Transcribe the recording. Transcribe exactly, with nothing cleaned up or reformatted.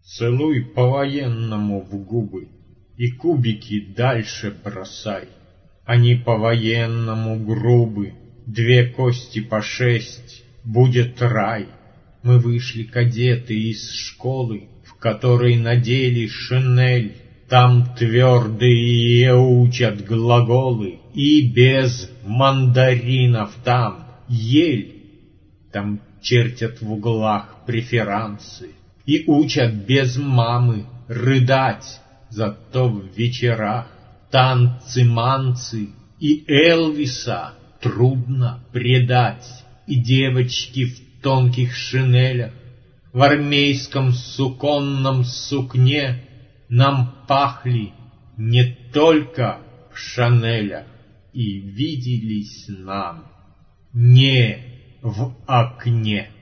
Целуй по-военному в губы и кубики дальше бросай. Они по-военному грубы, две кости по шесть, будет рай. Мы вышли кадеты из школы, в которой надели шинель. Там твердые учат глаголы, и без мандаринов там ель. Там чертят в углах преферансы и учат без мамы рыдать, зато в вечерах танцы-манцы и Элвиса трудно предать. И девочки в тонких шинелях, в армейском суконном сукне нам пахли не только в Шанелях и виделись нам не в окне.